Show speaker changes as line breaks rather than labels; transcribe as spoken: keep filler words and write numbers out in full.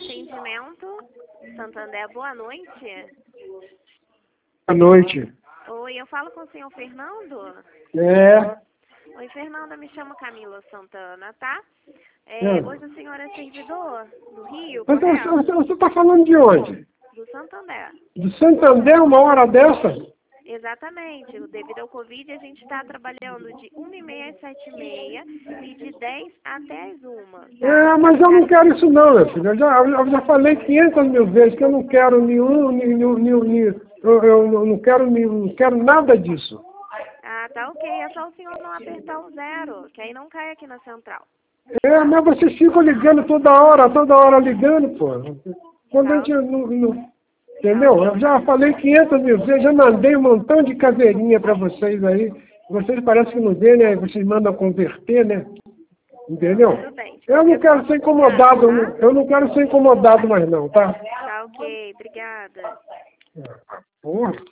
Atendimento, Santander, boa noite.
Boa noite.
Oi, eu falo com o senhor Fernando?
É.
Oi, Fernanda, me chamo Camila Santana, tá? É,
É.
hoje o senhor é servidor do Rio,
Mas
correto?
você está falando de onde?
Do Santander.
De Santander, uma hora dessa?
Exatamente. Devido ao Covid, a gente está trabalhando de uma e meia às sete e meia e de dez até as uma. Tá?
É, mas eu não quero isso não, meu filho. Eu já, eu já falei quinhentas mil vezes que eu não quero nenhum, nenhum, nenhum, nenhum eu, eu não quero nenhum, não quero nada disso.
Ah, tá ok. É só o senhor não apertar o zero, que aí não cai aqui na central.
É, mas vocês ficam ligando toda hora, toda hora ligando, pô. Quando a
Tá,
gente não, não- entendeu?
ok.
Eu já falei quinhentas mil vezes, já mandei um montão de caseirinha para vocês aí. Vocês parecem que não vê, né? Vocês mandam converter, né? Entendeu?
Tudo bem. De
Eu não
qualquer
quero
forma,
ser
obrigada,
incomodado,
tá?
eu não quero ser incomodado mais não, tá?
Tá ok. Obrigada.
Porra.